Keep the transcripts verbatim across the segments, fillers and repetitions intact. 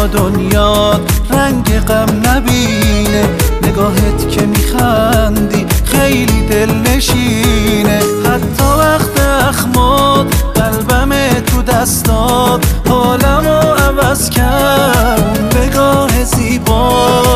دنیا رنگ غم نبینه، نگاهت که میخندی خیلی دل نشینه. حتی وقت اخماد قلبم تو دستات حالمو عوض کرد، نگاه زیبا.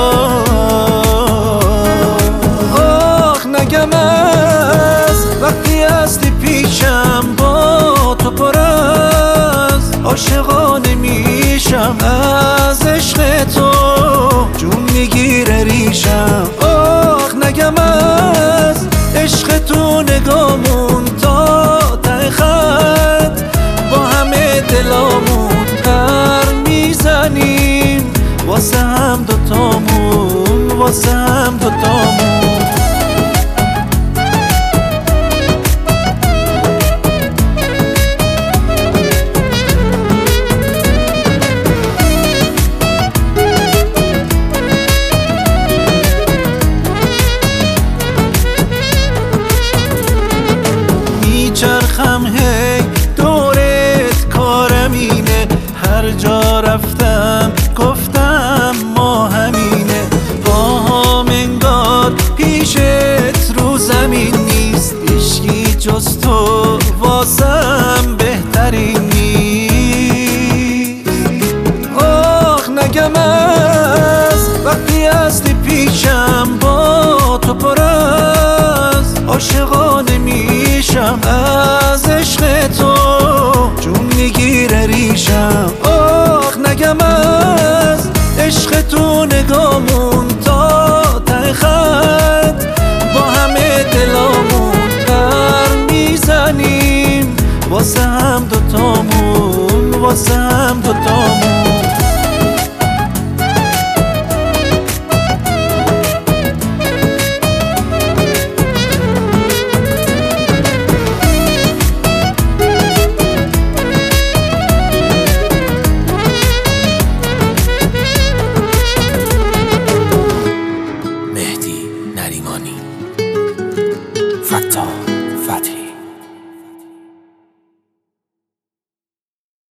آخ نگم از وقتی هستی پیشم، با تو پر از عاشقانه میشم، از عشق تو جون میگیره ریشم. آخ نگم از عشق تو نگامون تا ته خط، با همه دلامون پر میزنیم، واسه هم دوتامون، واسه هم دوتامون. میچرخم هی دورت کارم اینه، هر جا رفتم گفتم ما همینه. پاهام انگار پیشت رو زمین نیست، هیچکی جز تو واسم بهترین نیست. آخ نگم از وقتی هستی پیشم، با تو پر از عاشقانه میشم، از عشق تو جون میگیره ریشم. آخ نگم از عشق تو نگامون تا ته خط، با همه دلامون پر میزنیم، واسه هم دوتامون، واسه هم دوتامون.